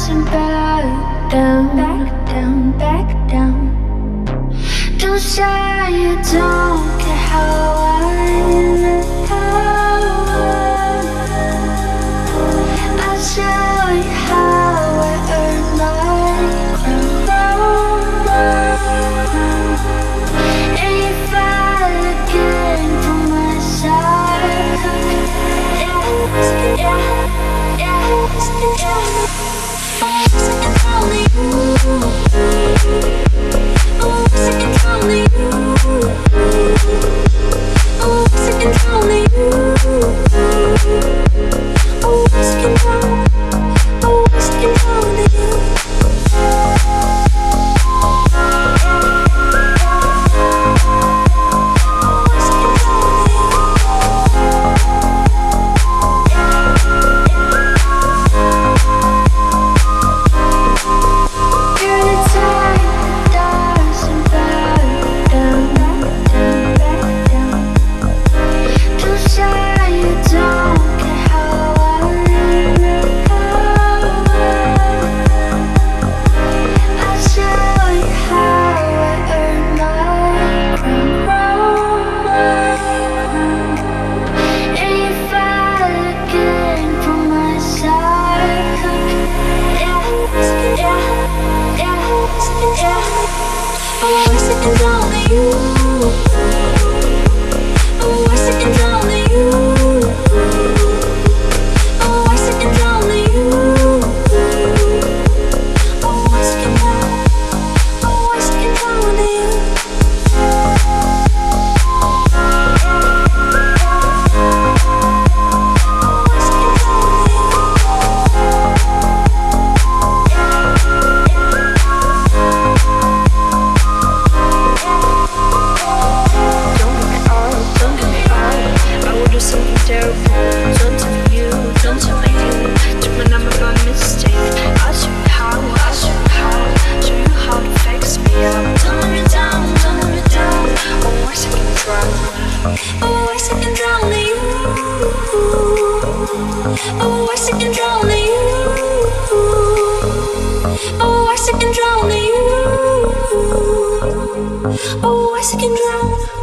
stars and back down, back down, back down. Don't say you don't care how I'll show you how I earn my crown. And you fall again from my side. Yeah, yeah, yeah. Only you. Oh, second only you. Oh, second only you. Oh, second only you. Oh, I can drown.